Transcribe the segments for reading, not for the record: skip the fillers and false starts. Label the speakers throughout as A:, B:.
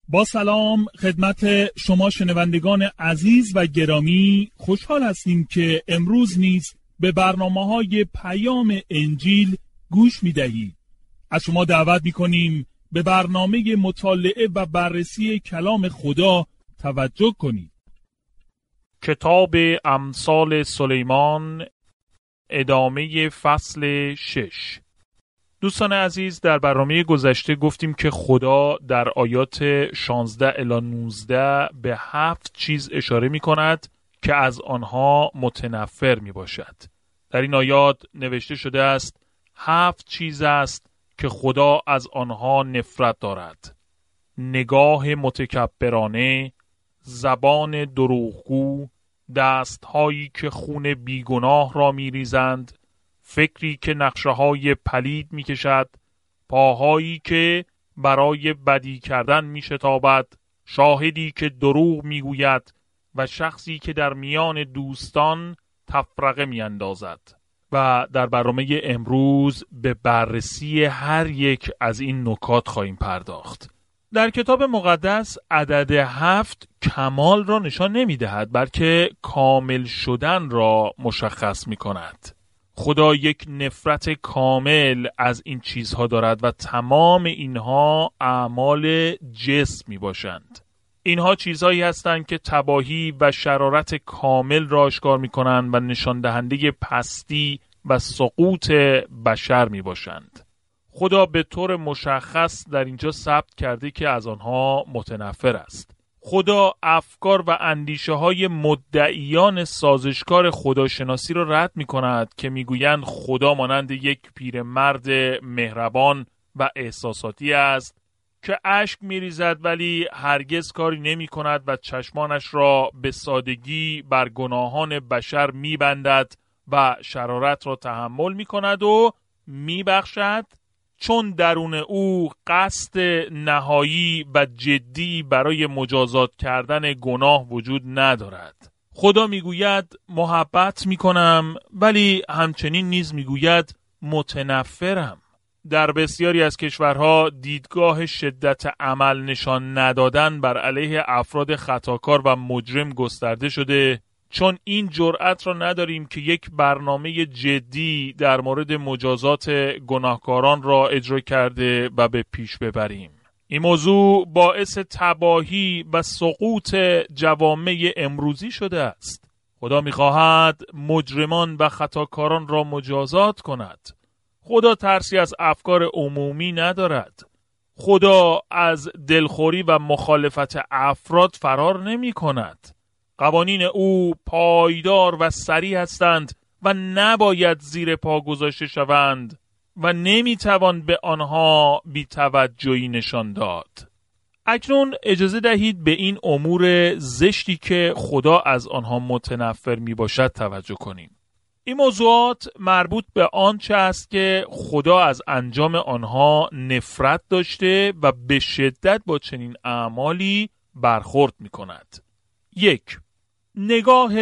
A: با سلام خدمت شما شنوندگان عزیز و گرامی، خوشحال هستیم که امروز نیز به برنامه‌های پیام انجیل گوش می‌دهید. از شما دعوت می‌کنیم به برنامه مطالعه و بررسی کلام خدا توجه کنید. کتاب امثال سلیمان، ادامه فصل 6. دوستان عزیز، در برنامه گذشته گفتیم که خدا در آیات 16 الی 19 به 7 چیز اشاره می کند که از آنها متنفر می باشد. در این آیات نوشته شده است 7 چیز است که خدا از آنها نفرت دارد: نگاه متکبرانه، زبان دروغگو، دستهایی که خون بیگناه را می ریزند، فکری که نقشه‌های پلید می‌کشد، پاهایی که برای بدی کردن می‌شتابد، شاهدی که دروغ می‌گوید و شخصی که در میان دوستان تفرقه می‌اندازد. و در برنامه امروز به بررسی هر یک از این نکات خواهیم پرداخت. در کتاب مقدس عدد 7 کمال را نشان نمی‌دهد، بلکه کامل شدن را مشخص می‌کند. خدا یک نفرت کامل از این چیزها دارد و تمام اینها اعمال جسم می باشند. اینها چیزهایی هستند که تباهی و شرارت کامل را آشکار می کنند و نشان دهنده پستی و سقوط بشر می باشند. خدا به طور مشخص در اینجا ثبت کرده که از آنها متنفر است. خدا افکار و اندیشه های مدعیان سازشکار خداشناسی را رد می کند که می گویند خدا مانند یک پیرمرد مهربان و احساساتی است که اشک می ریزد ولی هرگز کاری نمی کند و چشمانش را به سادگی بر گناهان بشر می بندد و شرارت را تحمل می کند و می بخشد، چون درون او قصد نهایی و جدی برای مجازات کردن گناه وجود ندارد. خدا میگوید محبت میکنم، ولی همچنین نیز میگوید متنفرم. در بسیاری از کشورها دیدگاه شدت عمل نشان ندادن بر علیه افراد خطاکار و مجرم گسترده شده، چون این جرأت را نداریم که یک برنامه جدی در مورد مجازات گناهکاران را اجرا کرده و به پیش ببریم. این موضوع باعث تباهی و سقوط جوامع امروزی شده است. خدا می‌خواهد مجرمان و خطاکاران را مجازات کند. خدا ترسی از افکار عمومی ندارد. خدا از دلخوری و مخالفت افراد فرار نمی‌کند. قوانین او پایدار و صریح هستند و نباید زیر پا گذاشته شوند و نمیتوان به آنها بی‌توجهی نشان داد. اکنون اجازه دهید به این امور زشتی که خدا از آنها متنفر می باشد توجه کنیم. این موضوعات مربوط به آنچه است که خدا از انجام آنها نفرت داشته و به شدت با چنین اعمالی برخورد می کند. 1. نگاه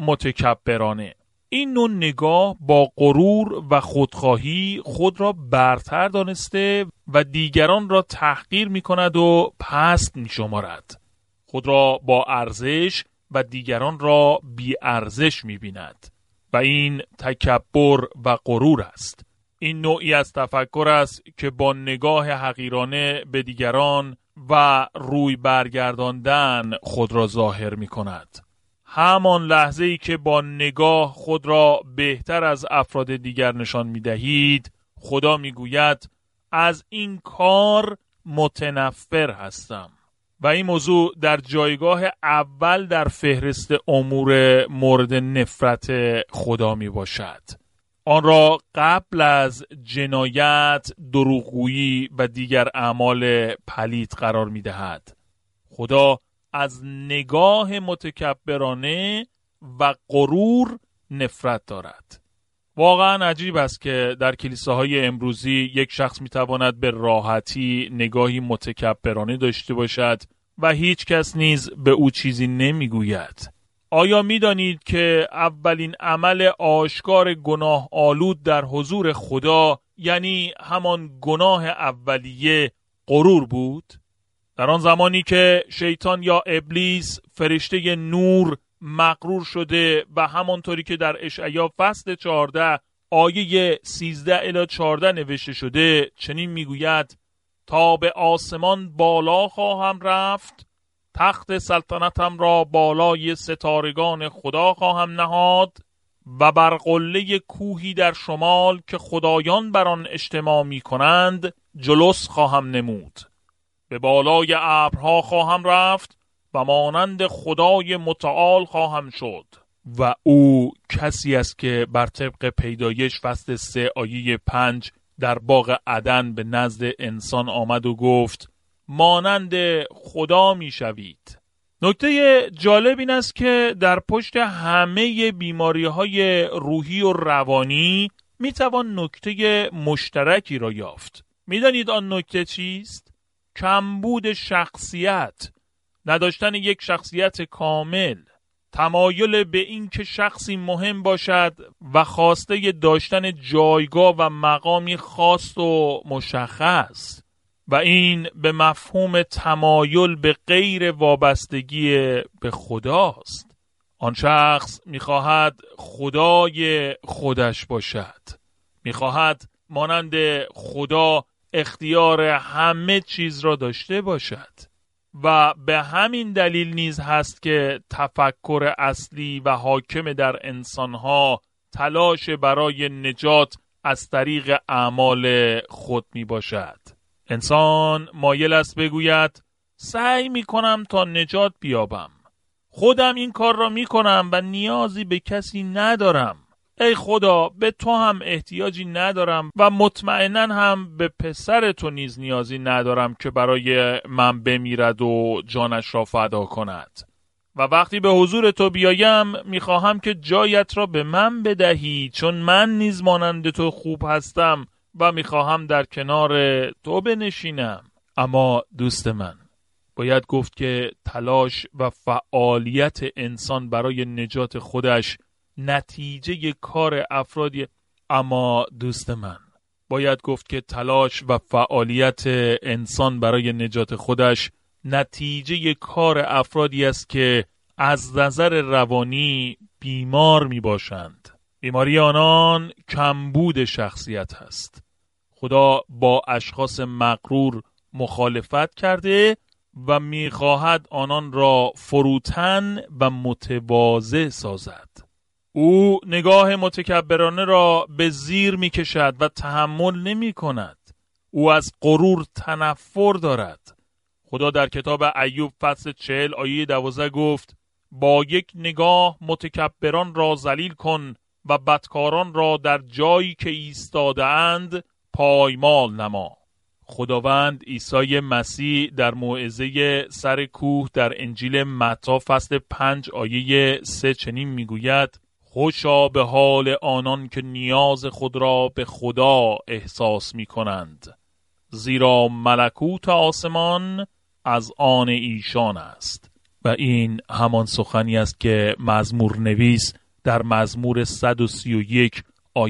A: متکبرانه. این نوع نگاه با غرور و خودخواهی خود را برتر دانسته و دیگران را تحقیر می کند و پست می شمارد. خود را با ارزش و دیگران را بی ارزش می بیند و این تکبر و غرور است. این نوعی از تفکر است که با نگاه حقیرانه به دیگران و روی برگرداندن خود را ظاهر می کند. همان لحظه‌ای که با نگاه خود را بهتر از افراد دیگر نشان می‌دهید، خدا می‌گوید از این کار متنفر هستم. و این موضوع در جایگاه اول در فهرست امور مورد نفرت خدا میباشد. آن را قبل از جنایت، دروغگویی و دیگر اعمال پلید قرار میدهد. خدا از نگاه متکبرانه و غرور نفرت دارد. واقعا عجیب است که در کلیساهای امروزی یک شخص میتواند به راحتی نگاهی متکبرانه داشته باشد و هیچ کس نیز به او چیزی نمیگوید. آیا میدانید که اولین عمل آشکار گناه آلود در حضور خدا، یعنی همان گناه اولیه، غرور بود؟ در آن زمانی که شیطان یا ابلیس فرشته نور مغرور شده و همانطوری که در اشعیا فصل 14 آیه 13 الی 14 نوشته شده چنین میگوید: تا به آسمان بالا خواهم رفت، تخت سلطنتم را بالای ستارگان خدا خواهم نهاد و بر قله کوهی در شمال که خدایان بر آن اجتماع می کنند جلوس خواهم نمود. به بالای ابرها خواهم رفت و مانند خدای متعال خواهم شد. و او کسی است که بر طبق پیدایش فصل 3 آیه 5 در باغ عدن به نزد انسان آمد و گفت: مانند خدا می شوید. نکته جالب این است که در پشت همه بیماری‌های روحی و روانی می توان نکته مشترکی را یافت. می دانید آن نکته چیست؟ کمبود شخصیت، نداشتن یک شخصیت کامل، تمایل به این که شخصی مهم باشد و خواسته داشتن جایگاه و مقامی خاص و مشخص، و این به مفهوم تمایل به غیر وابستگی به خداست. آن شخص می‌خواهد خدای خودش باشد، می‌خواهد مانند خدا اختیار همه چیز را داشته باشد و به همین دلیل نیز هست که تفکر اصلی و حاکم در انسانها تلاش برای نجات از طریق اعمال خود می باشد. انسان مایل است بگوید: سعی می کنم تا نجات بیابم، خودم این کار را می کنم و نیازی به کسی ندارم. ای خدا، به تو هم احتیاجی ندارم و مطمئناً هم به پسر تو نیز نیازی ندارم که برای من بمیرد و جانش را فدا کند. و وقتی به حضور تو بیایم میخواهم که جایت را به من بدهی، چون من نیز مانند تو خوب هستم و میخواهم در کنار تو بنشینم. اما دوست من، باید گفت که تلاش و فعالیت انسان برای نجات خودش نتیجه کار افرادی. اما دوست من، باید گفت که تلاش و فعالیت انسان برای نجات خودش نتیجه کار افرادی است که از نظر روانی بیمار می باشند. بیماری آنان کمبود شخصیت است. خدا با اشخاص مغرور مخالفت کرده و می خواهد آنان را فروتن و متواضع سازد. او نگاه متکبرانه را به زیر می کشد و تحمل نمی کند. او از غرور تنفر دارد. خدا در کتاب ایوب فصل 40 آیه 12 گفت: با یک نگاه متکبران را ذلیل کن و بدکاران را در جایی که ایستاده اند پایمال نما. خداوند عیسی مسیح در موعظه سر کوه در انجیل متی فصل 5 آیه 3 چنین میگوید: خوشا به حال آنان که نیاز خود را به خدا احساس می کنند، زیرا ملکوت آسمان از آن ایشان است. و این همان سخنی است که مزمور نویس در مزمور 131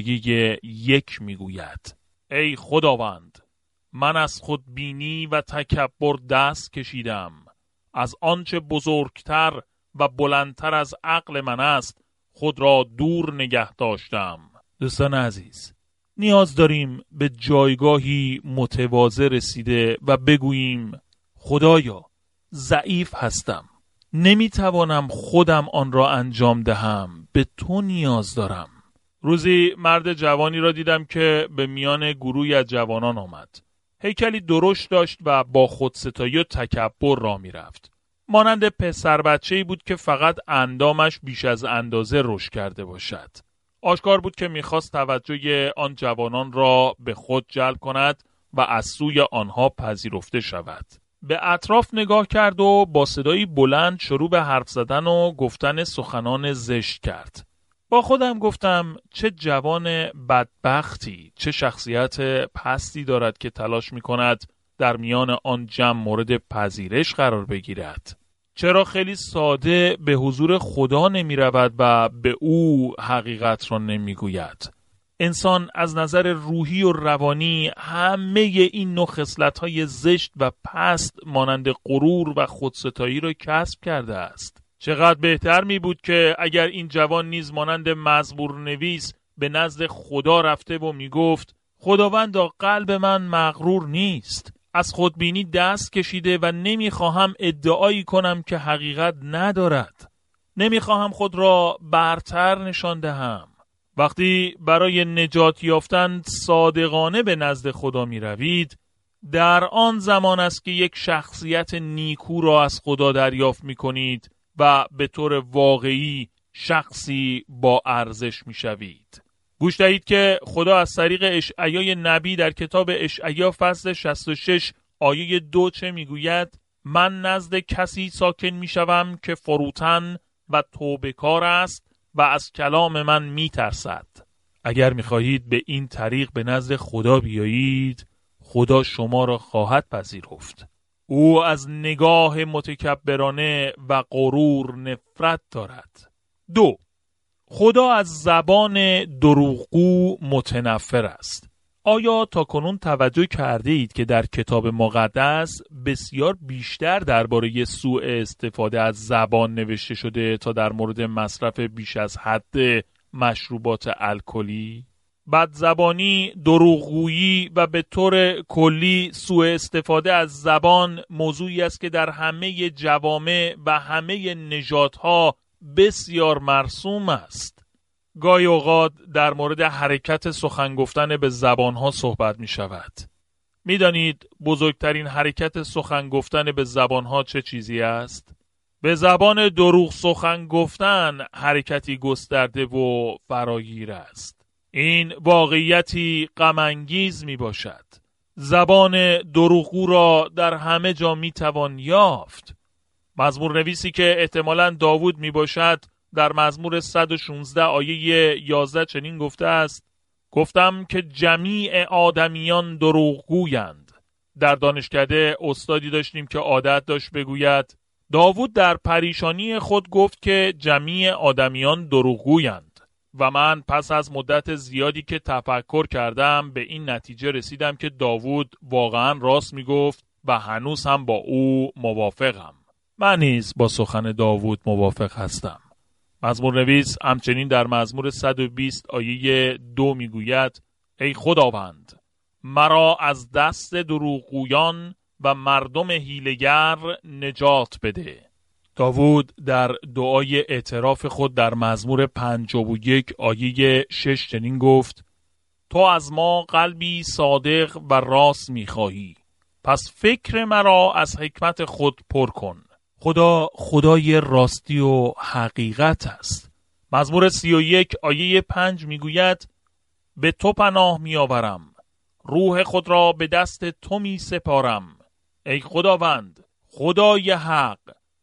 A: آیه 1 می گوید: ای خداوند، من از خود بینی و تکبر دست کشیدم، از آنچه بزرگتر و بلندتر از عقل من است خود را دور نگه داشتم. دوستان عزیز، نیاز داریم به جایگاهی متواضع رسیده و بگوییم: خدایا، ضعیف هستم، نمیتوانم خودم آن را انجام دهم، به تو نیاز دارم. روزی مرد جوانی را دیدم که به میان گروهی از جوانان آمد. هیکلی درشت داشت و با خودستایی و تکبر راه میرفت. مانند پسر بچه‌ای بود که فقط اندامش بیش از اندازه رشد کرده باشد. آشکار بود که میخواست توجه آن جوانان را به خود جلب کند و از سوی آنها پذیرفته شود. به اطراف نگاه کرد و با صدایی بلند شروع به حرف زدن و گفتن سخنان زشت کرد. با خودم گفتم: چه جوان بدبختی، چه شخصیت پستی دارد که تلاش می‌کند در میان آن جمع مورد پذیرش قرار بگیرد. چرا خیلی ساده به حضور خدا نمی رود و به او حقیقت را نمی گوید؟ انسان از نظر روحی و روانی همه این نوع خصلت‌های زشت و پست مانند غرور و خودستایی را کسب کرده است. چقدر بهتر می بود که اگر این جوان نیز مانند مزمور نویس به نزد خدا رفته و می گفت خداوندا قلب من مغرور نیست، از خودبینی دست کشیده و نمیخواهم ادعایی کنم که حقیقت ندارد، نمیخواهم خود را برتر نشان دهم. وقتی برای نجات یافتن صادقانه به نزد خدا می روید، در آن زمان است که یک شخصیت نیکو را از خدا دریافت می کنید و به طور واقعی شخصی با ارزش می شوید. گوش دهید که خدا از طریق اشعیا نبی در کتاب اشعیا فصل 66 آیه 2 چه می گوید؟ من نزد کسی ساکن می شوم که فروتن و توبه‌کار است و از کلام من می ترسد. اگر می خواهید به این طریق به نزد خدا بیایید، خدا شما را خواهد پذیرفت. او از نگاه متکبرانه و غرور نفرت دارد. 2. خدا از زبان دروغگو متنفر است. آیا تاکنون توجه کرده اید که در کتاب مقدس بسیار بیشتر درباره سوء استفاده از زبان نوشته شده تا در مورد مصرف بیش از حد مشروبات الکلی؟ بدزبانی، دروغگویی و به طور کلی سوء استفاده از زبان موضوعی است که در همه جوامع و همه نژادها بسیار مرسوم است. گاهی اوقات در مورد حرکت سخن گفتن به زبانها صحبت می شود. می دانید بزرگترین حرکت سخن گفتن به زبانها چه چیزی است؟ به زبان دروغ سخن گفتن حرکتی گسترده و فراگیر است. این واقعیتی غم انگیز می باشد. زبان دروغگو را در همه جا می توان یافت. مزمور نویسی که احتمالاً داوود می باشد در مزمور 116 آیه 11 چنین گفته است: گفتم که جمیع آدمیان دروغگویند. در دانشکده استادی داشتیم که عادت داشت بگوید داوود در پریشانی خود گفت که جمیع آدمیان دروغگویند و من پس از مدت زیادی که تفکر کردم به این نتیجه رسیدم که داوود واقعا راست می گفت و هنوز هم با او موافقم. من نیز با سخن داوود موافق هستم. مزمور نویس همچنین در مزمور 120 آیه 2 میگوید: ای خداوند مرا از دست دروغگویان و مردم حیله‌گر نجات بده. داوود در دعای اعتراف خود در مزمور 51 آیه 6 چنین گفت: تو از ما قلبی صادق و راست میخواهی، پس فکر مرا از حکمت خود پر کن. خدا خدای راستی و حقیقت است. مزمور 31 آیه 5 میگوید: به تو پناه میآورم، روح خود را به دست تو می سپارم. ای خداوند، خدای حق،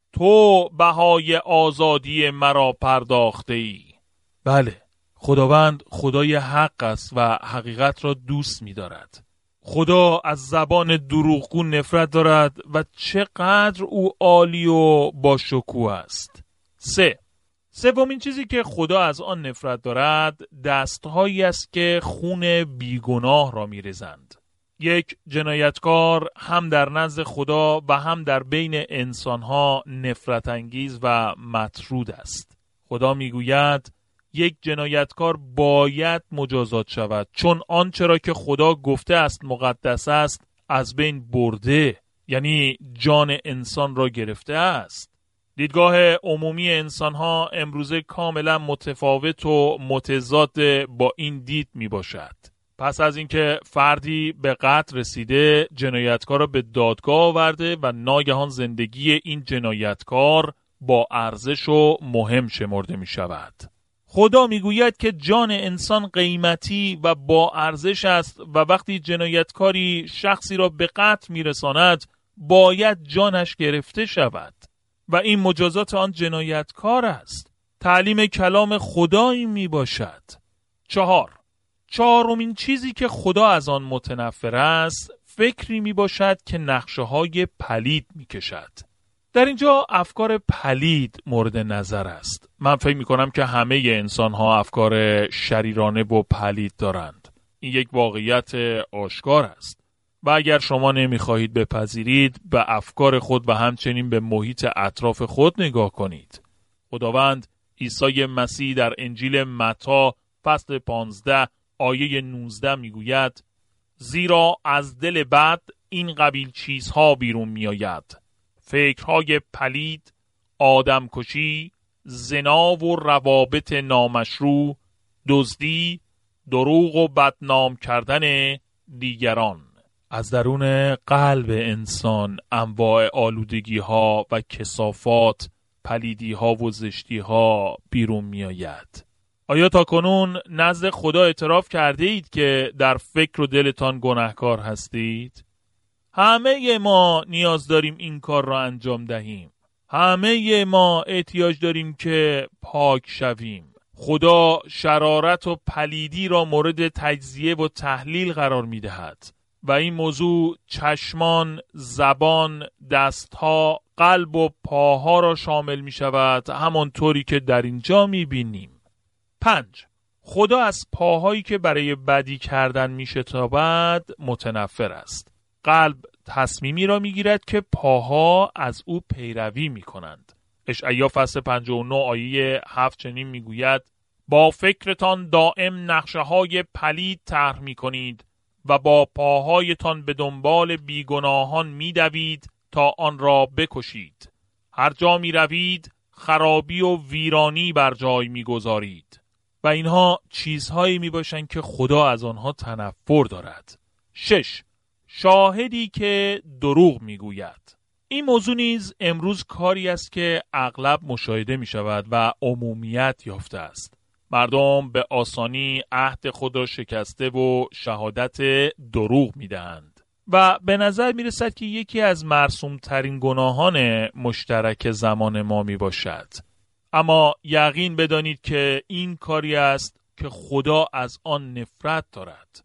A: تو بهای آزادی مرا پرداخته ای. بله، خداوند خدای حق است و حقیقت را دوست می دارد. خدا از زبان دروغگو نفرت دارد و چقدر او عالی و با شکوه است. 3. سومین چیزی که خدا از آن نفرت دارد دستهایی است که خون بیگناه را می‌ریزند. یک جنایتکار هم در نزد خدا و هم در بین انسانها نفرت انگیز و مطرود است. خدا میگوید یک جنایتکار باید مجازات شود، چون آنچه را که خدا گفته است مقدس است از بین برده، یعنی جان انسان را گرفته است. دیدگاه عمومی انسانها امروزه کاملا متفاوت و متضاد با این دید می باشد. پس از اینکه فردی به قتل رسیده، جنایتکار را به دادگاه آورده و ناگهان زندگی این جنایتکار با ارزش و مهم شمرده می شود. خدا میگوید که جان انسان قیمتی و با ارزش است و وقتی جنایتکاری شخصی را به قتل میرساند باید جانش گرفته شود و این مجازات آن جنایتکار است. تعلیم کلام خدا این می باشد. 4. چهارمین چیزی که خدا از آن متنفر است فکری می باشد که نقشه های پلید می کشد. در اینجا افکار پلید مورد نظر است. من فکر می‌کنم که همه انسان ها افکار شریرانه و پلید دارند. این یک واقعیت آشکار است. و اگر شما نمی‌خواهید بپذیرید، به افکار خود و همچنین به محیط اطراف خود نگاه کنید. خداوند عیسی مسیح در انجیل متی فصل 15 آیه 19 میگوید: زیرا از دل بد این قبیل چیزها بیرون میآید، فکرهای پلید، آدمکشی، زنا و روابط نامشروع، دزدی، دروغ و بدنام کردن دیگران. از درون قلب انسان انواع آلودگی ها و کثافات، پلیدی ها و زشتی ها بیرون می آید. آیا تا کنون نزد خدا اعتراف کرده اید که در فکر و دلتان گناهکار هستید؟ همه ما نیاز داریم این کار را انجام دهیم. همه ما احتیاج داریم که پاک شویم. خدا شرارت و پلیدی را مورد تجزیه و تحلیل قرار می دهد و این موضوع چشمان، زبان، دستها، قلب و پاها را شامل می شود، همانطوری که در اینجا می بینیم. 5. خدا از پاهایی که برای بدی کردن می شتابد متنفر است. قلب تصمیمی را می گیرد که پاها از او پیروی می کنند. اشعیا فصل 59 آیه 7 چنین می گوید: با فکرتان دائم نقشه های پلید طرح می کنید و با پاهایتان به دنبال بیگناهان می دوید تا آن را بکشید. هر جا می روید خرابی و ویرانی بر جای می گذارید. و اینها چیزهایی می باشند که خدا از آنها تنفر دارد. 6. شاهدی که دروغ می گوید. این موضوع نیز امروز کاری است که اغلب مشاهده می شود و عمومیت یافته است. مردم به آسانی عهد خود را شکسته و شهادت دروغ می دهند. و به نظر می رسد که یکی از مرسوم ترین گناهان مشترک زمان ما می باشد. اما یقین بدانید که این کاری است که خدا از آن نفرت دارد.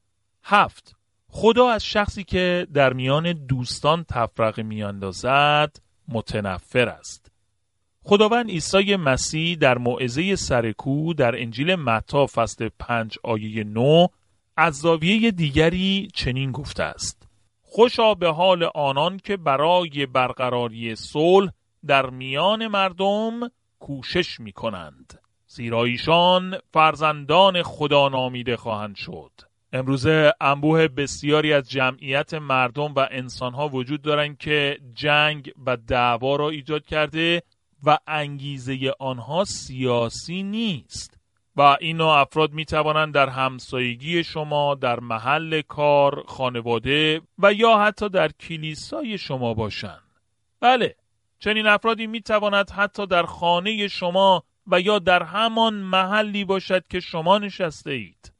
A: 7. خدا از شخصی که در میان دوستان تفرقه می اندازد متنفر است. خداوند عیسی مسیح در موعظه سرکوه در انجیل متی فصل 5 آیه 9 از زاویه دیگری چنین گفته است: خوشا به حال آنان که برای برقراری صلح در میان مردم کوشش می کنند، زیرا ایشان فرزندان خدا نامیده خواهند شد. امروزه انبوه بسیاری از جمعیت مردم و انسانها وجود دارند که جنگ و دعوا را ایجاد کرده و انگیزه آنها سیاسی نیست و این نوع افراد می توانند در همسایگی شما، در محل کار، خانواده و یا حتی در کلیسای شما باشند. بله، چنین افرادی می تواند حتی در خانه شما و یا در همان محلی باشد که شما نشسته اید.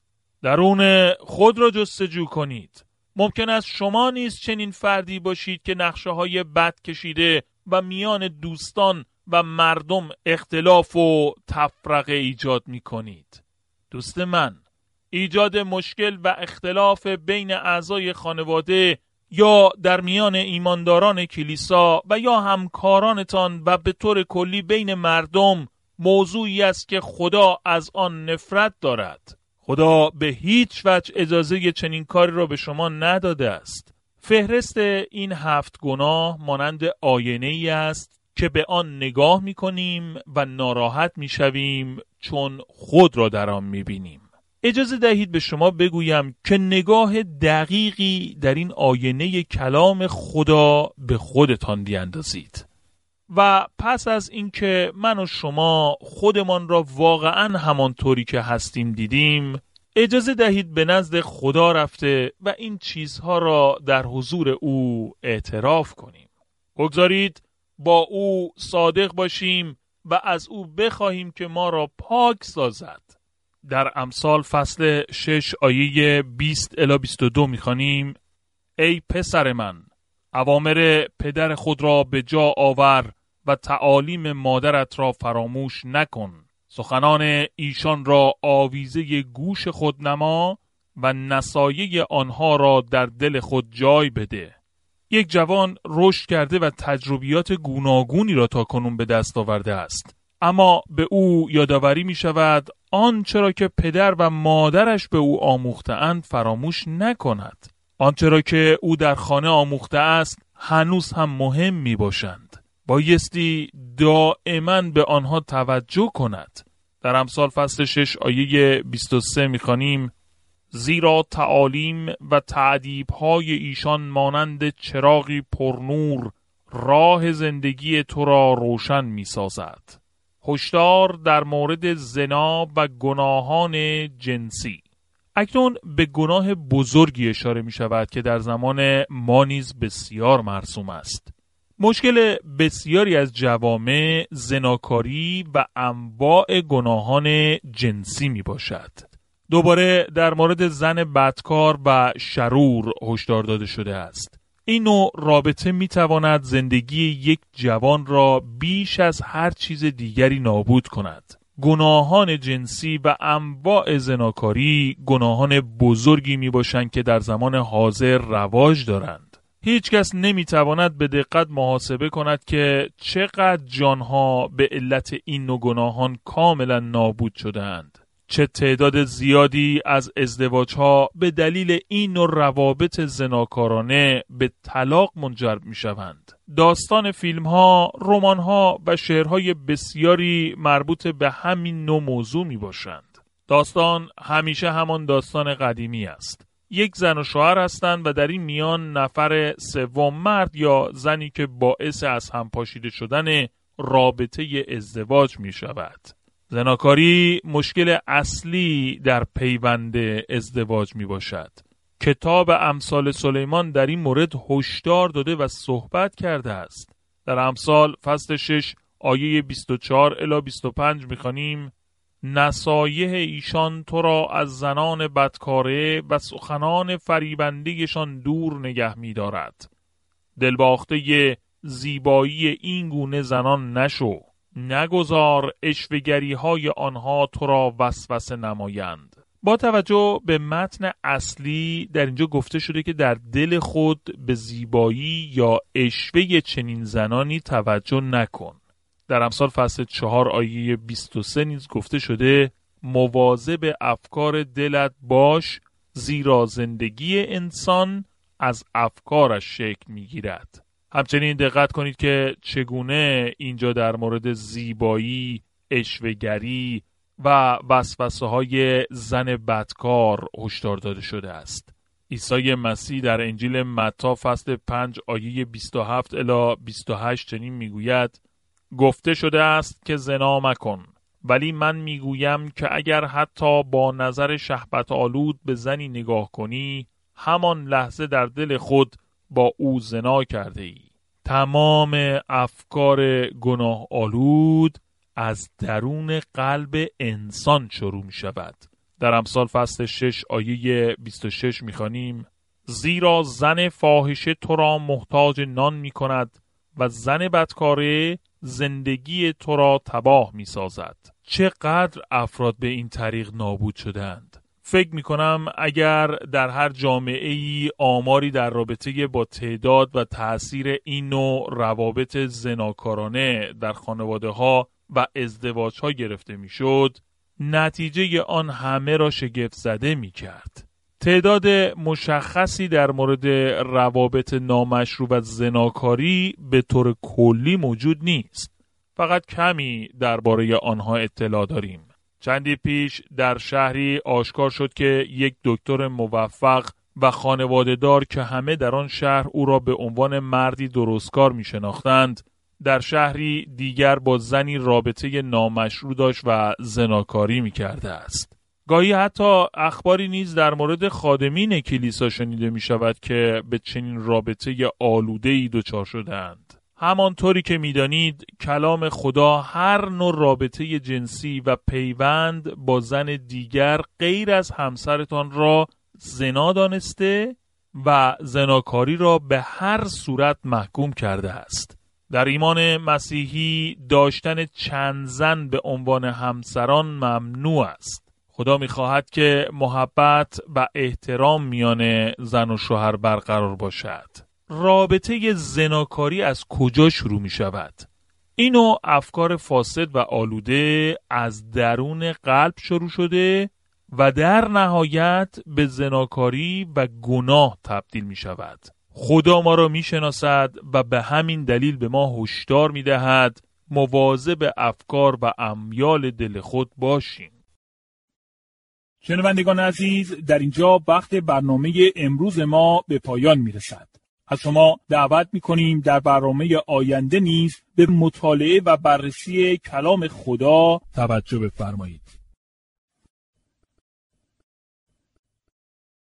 A: درون خود را جستجو کنید. ممکن است شما نیز چنین فردی باشید که نقشه‌های بد کشیده و میان دوستان و مردم اختلاف و تفرقه ایجاد می کنید. دوست من، ایجاد مشکل و اختلاف بین اعضای خانواده یا در میان ایمانداران کلیسا و یا همکارانتان و به طور کلی بین مردم موضوعی است که خدا از آن نفرت دارد. خدا به هیچ وجه اجازه چنین کاری را به شما نداده است. فهرست این 7 گناه مانند آینه‌ای است که به آن نگاه می‌کنیم و ناراحت می‌شویم چون خود را در آن می‌بینیم. اجازه دهید به شما بگویم که نگاه دقیقی در این آینه کلام خدا به خودتان بیاندازید. و پس از اینکه من و شما خودمان را واقعاً همانطوری که هستیم دیدیم، اجازه دهید به نزد خدا رفته و این چیزها را در حضور او اعتراف کنیم. بگذارید با او صادق باشیم و از او بخواهیم که ما را پاک سازد. در امثال فصل 6 آیه 20 الی 22 می‌خوانیم: ای پسر من، اوامر پدر خود را به جا آور و تعالیم مادرت را فراموش نکن. سخنان ایشان را آویزه گوش خود نما و نصایح آنها را در دل خود جای بده. یک جوان رشد کرده و تجربیات گوناگونی را تاکنون به دست آورده است، اما به او یادآوری می شود آنچه را که پدر و مادرش به او آموخته‌اند فراموش نکند. آنچه را که او در خانه آموخته است هنوز هم مهم می باشند. بایستی دائما به آنها توجه کند. در امثال فصل 6 آیه 23 می خوانیم: زیرا تعالیم و تعدیب‌های ایشان مانند چراغی پرنور راه زندگی تو را روشن می سازد. هشدار در مورد زنا و گناهان جنسی. اکنون به گناه بزرگی اشاره می شود که در زمان ما نیز بسیار مرسوم است. مشکل بسیاری از جوامع زناکاری و انواع گناهان جنسی می باشد. دوباره در مورد زن بدکار و شرور هشدار داده شده است. این نوع رابطه می تواند زندگی یک جوان را بیش از هر چیز دیگری نابود کند. گناهان جنسی و انواع زناکاری گناهان بزرگی می باشند که در زمان حاضر رواج دارند. هیچ کس نمی تواند به دقت محاسبه کند که چقدر جانها به علت این نوع گناهان کاملا نابود شدند. چه تعداد زیادی از ازدواجها به دلیل این نوع روابط زناکارانه به طلاق منجر می شوند. داستان فیلم‌ها، رمان‌ها و شعرهای بسیاری مربوط به همین نوع موضوع می باشند. داستان همیشه همان داستان قدیمی است. یک زن و شوهر هستند و در این میان نفر سوم مرد یا زنی که باعث از هم پاشیده شدن رابطه ازدواج می شود. زناکاری مشکل اصلی در پیوند ازدواج می باشد. کتاب امثال سلیمان در این مورد هشدار داده و صحبت کرده است. در امثال فصل 6 آیه 24 الی 25 می خوانیم: نصایح ایشان تو را از زنان بدکاره و سخنان فریبنده‌شان دور نگه می دارد. دلباخته زیبایی این گونه زنان نشو، نگذار عشوه‌گری های آنها تو را وسوسه نمایند. با توجه به متن اصلی در اینجا گفته شده که در دل خود به زیبایی یا عشوه چنین زنانی توجه نکن. در امثال فصل 4 آیه 23 نیز گفته شده: مواظب افکار دلت باش، زیرا زندگی انسان از افکارش شکل میگیرد. همچنین دقت کنید که چگونه اینجا در مورد زیبایی، عشوه‌گری و وسوسه‌های زن بدکار هشدار داده شده است. عیسی مسیح در انجیل متی فصل 5 آیه 27 الی 28 چنین میگوید: گفته شده است که زنا مکن، ولی من میگویم که اگر حتی با نظر شهوت آلود به زنی نگاه کنی، همان لحظه در دل خود با او زنا کرده ای. تمام افکار گناه آلود از درون قلب انسان شروع می شود. در امثال فصل 6 آیه 26 می خوانیم: زیرا زن فاحشه تو را محتاج نان می کند و زن بدکاره زندگی تو را تباه می سازد. چقدر افراد به این طریق نابود شدند. فکر می کنم اگر در هر جامعه‌ای آماری در رابطه با تعداد و تأثیر این نوع روابط زناکارانه در خانواده‌ها و ازدواج‌ها گرفته می شد، نتیجه آن همه را شگفت زده می کرد. تعداد مشخصی در مورد روابط نامشروع و زناکاری به طور کلی موجود نیست. فقط کمی درباره آنها اطلاع داریم. چندی پیش در شهری آشکار شد که یک دکتر موفق و خانواده‌دار که همه در آن شهر او را به عنوان مردی درستکار می شناختند، در شهری دیگر با زنی رابطه نامشروع داشت و زناکاری می کرده است. گاهی حتی اخباری نیز در مورد خادمین کلیسا شنیده می شود که به چنین رابطه آلوده‌ای دچار شدند. همانطوری که می دانید کلام خدا هر نوع رابطه جنسی و پیوند با زن دیگر غیر از همسرتان را زنا دانسته و زناکاری را به هر صورت محکوم کرده است. در ایمان مسیحی داشتن چند زن به عنوان همسران ممنوع است. خدا می‌خواهد که محبت و احترام میان زن و شوهر برقرار باشد. رابطه زناکاری از کجا شروع می شود؟ این نوع افکار فاسد و آلوده از درون قلب شروع شده و در نهایت به زناکاری و گناه تبدیل می شود. خدا ما را می شناسد و به همین دلیل به ما هشدار می دهد مواظب افکار و امیال دل خود باشیم. شنوندگان عزیز، در اینجا وقت برنامه امروز ما به پایان می رسد. از شما دعوت می کنیم در برنامه آینده نیز به مطالعه و بررسی کلام خدا توجه بفرمایید.